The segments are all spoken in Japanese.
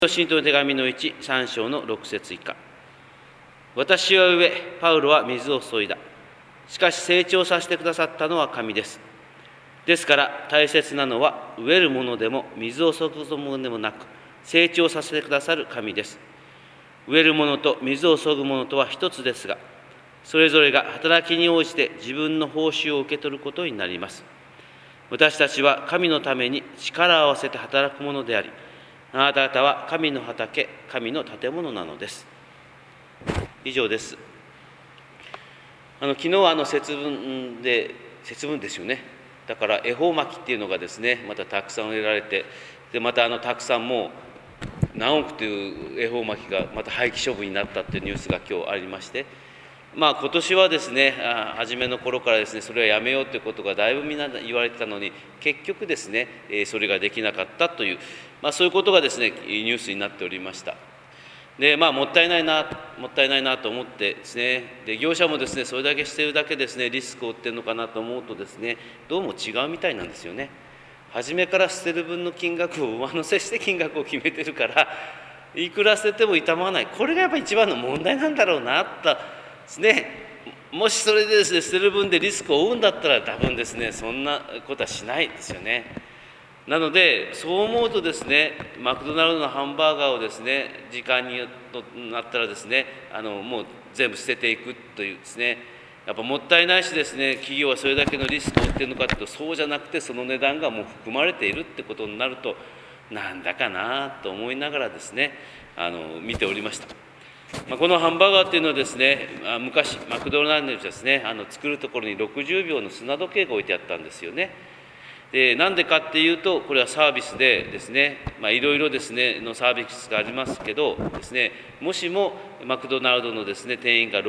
信徒の手紙の1、3章の6節以下。私は植え、パウロは水を注いだ。しかし成長させてくださったのは神です。ですから大切なのは植えるものでも水を注ぐものでもなく、成長させてくださる神です。植えるものと水を注ぐものとは一つですが、それぞれが働きに応じて自分の報酬を受け取ることになります。私たちは神のために力を合わせて働くものであり、あなた方は神の畑、神の建物なのです。以上です。昨日節分ですよね。だから恵方巻きっていうのがですね、またたくさん植えられて、でまたたくさんもう何億という恵方巻きがまた廃棄処分になったっていうニュースが今日ありまして、今年はですね、初めの頃からですね、それはやめようということがだいぶみんな言われてたのに、結局ですね、それができなかったという、そういうことがですね、ニュースになっておりました。で、もったいないなと思ってですね、で業者もですね、それだけしてるだけですね、リスクを負ってるのかなと思うとですね、どうも違うみたいなんですよね。初めから捨てる分の金額を上乗せして金額を決めてるから、いくら捨てても傷まわない。これがやっぱり一番の問題なんだろうなとですね。もしそれでですね、捨てる分でリスクを負うんだったら多分ですね、そんなことはしないですよね。なのでそう思うとですね、マクドナルドのハンバーガーをですね、時間になったらですね、もう全部捨てていくというですね、やっぱもったいないしですね、企業はそれだけのリスクを負っているのかというと、そうじゃなくて、その値段がもう含まれているってことになると、なんだかなと思いながらですね、見ておりました。このハンバーガーっていうのはですね、昔マクドナルドでですね、作るところに60秒の砂時計が置いてあったんですよね。で、なんでかっていうと、これはサービスでですね、いろいろですねのサービスがありますけどですね、もしもマクドナルドのですね店員が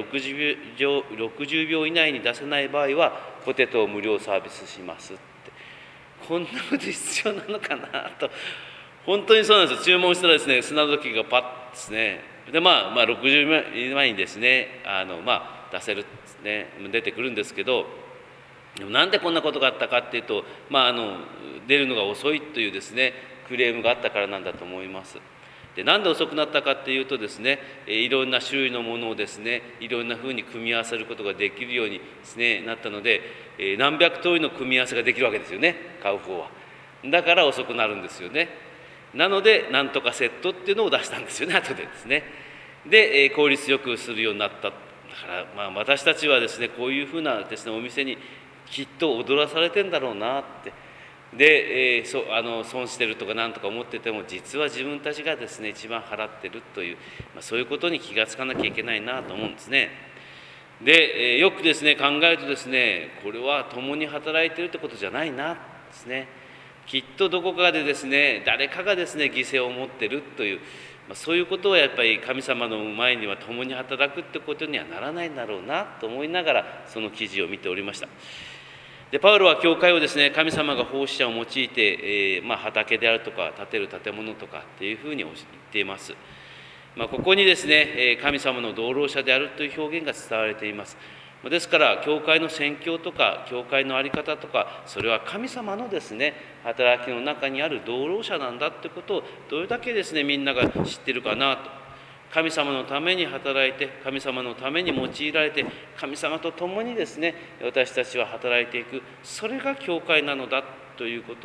60秒以内に出せない場合はポテトを無料サービスしますって、こんなこと必要なのかなと。本当にそうなんですよ。注文したらですね、砂時計がパッですね、で60秒以内にですね出せるですね、出てくるんですけど、でもなんでこんなことがあったかっていうと、出るのが遅いというですねクレームがあったからなんだと思います。で、なんで遅くなったかっていうとですね、いろんな種類のものをですね、いろんなふうに組み合わせることができるようにですねなったので、何百通りの組み合わせができるわけですよね、買う方は。だから遅くなるんですよね。なのでなんとかセットっていうのを出したんですよね、後でですね。で、効率よくするようになった。だから私たちはですね、こういうふうなですねお店にきっと踊らされてんだろうなって。で、損してるとかなんとか思ってても、実は自分たちがですね一番払ってるという、そういうことに気がつかなきゃいけないなと思うんですね。で、よくですね考えるとですね、これは共に働いてるってことじゃないなですね。きっとどこかでですね、誰かがですね犠牲を持ってるという、そういうことはやっぱり神様の前には共に働くってことにはならないんだろうなと思いながら、その記事を見ておりました。で、パウロは教会をですね、神様が奉仕者を用いて、畑であるとか建てる建物とかっていうふうに言っています。ここにですね、神様の道路者であるという表現が伝われています。ですから教会の宣教とか教会の在り方とか、それは神様のですね働きの中にある道路者なんだってことをどれだけですねみんなが知ってるかなと。神様のために働いて、神様のために用いられて、神様と共にですね私たちは働いていく、それが教会なのだということ、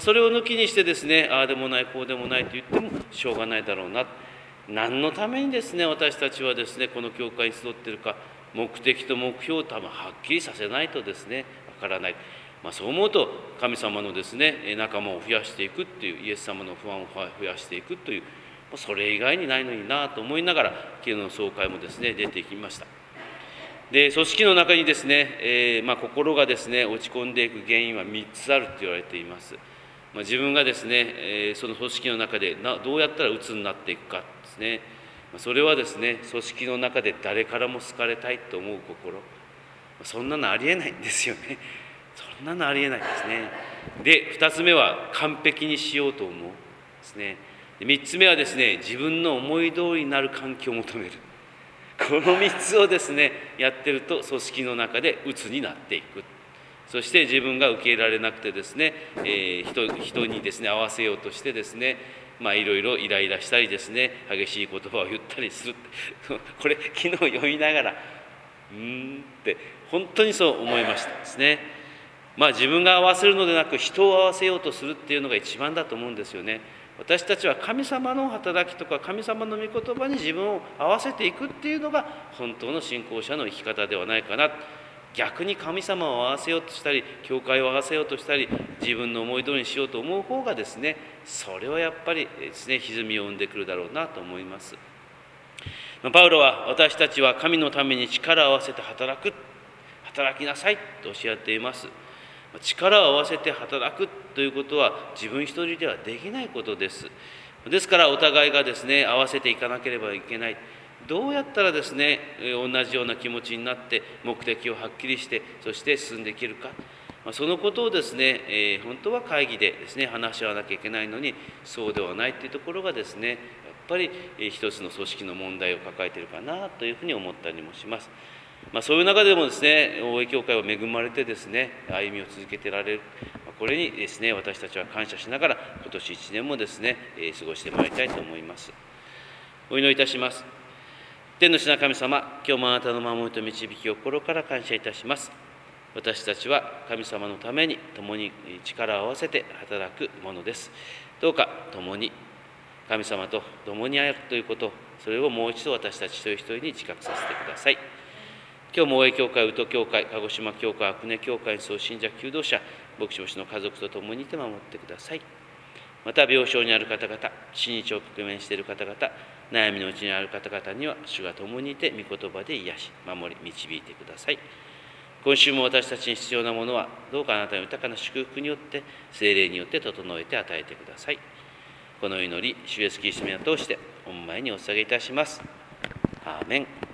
それを抜きにしてですね、ああでもないこうでもないと言ってもしょうがないだろうな。何のためにですね私たちはですねこの教会に集っているか、目的と目標を多分はっきりさせないとですねわからない。そう思うと神様のですね仲間を増やしていくっていう、イエス様の不安を増やしていくという、それ以外にないのになと思いながら、昨日の総会もですね出てきました。で、組織の中にですね、心がですね落ち込んでいく原因は3つあると言われています。自分がですね、その組織の中でどうやったら鬱になっていくかですね、それはですね組織の中で誰からも好かれたいと思う心、そんなのありえないんですよね。そんなのありえないですね。で、2つ目は完璧にしようと思うですね。3つ目はですね、自分の思い通りになる環境を求める。この3つをですねやってると、組織の中で鬱になっていく。そして自分が受け入れられなくてですね、人にですね合わせようとしてですね、 いろいろイライラしたりですね、激しい言葉を言ったりするこれ昨日読みながらって本当にそう思いましたですね。自分が合わせるのでなく人を合わせようとするっていうのが一番だと思うんですよね。私たちは神様の働きとか神様の御言葉に自分を合わせていくっていうのが本当の信仰者の生き方ではないかな。逆に神様を合わせようとしたり教会を合わせようとしたり自分の思い通りにしようと思う方がですね、それはやっぱりですね、歪みを生んでくるだろうなと思います。パウロは私たちは神のために力を合わせて働きなさいとおっしゃっています。力を合わせて働くということは自分一人ではできないことです。ですからお互いがですね、合わせていかなければいけない。どうやったらですね、同じような気持ちになって目的をはっきりしてそして進んでいけるか、そのことをですね、本当は会議でですね話し合わなきゃいけないのにそうではないというところがですね、やっぱり一つの組織の問題を抱えているかなというふうに思ったりもします。そういう中でもですね、大江教会は恵まれてですね、歩みを続けてられる。これにですね、私たちは感謝しながら、今年1年もですね、過ごしてまいりたいと思います。お祈りいたします。天の父な神様、今日もあなたの守りと導きを心から感謝いたします。私たちは神様のために共に力を合わせて働くものです。どうか共に神様と共に歩くということ、それをもう一度私たち一人一人に自覚させてください。今日も大江教会、宇土教会、鹿児島教会、阿久根教会総信者求道者、牧師牧師の家族と共にいて守ってください。また病床にある方々、死に直面している方々、悩みのうちにある方々には主が共にいて御言葉で癒し、守り、導いてください。今週も私たちに必要なものはどうかあなたの豊かな祝福によって聖霊によって整えて与えてください。この祈り、主イエスキリストの名を通して御前にお捧げいたします。アーメン。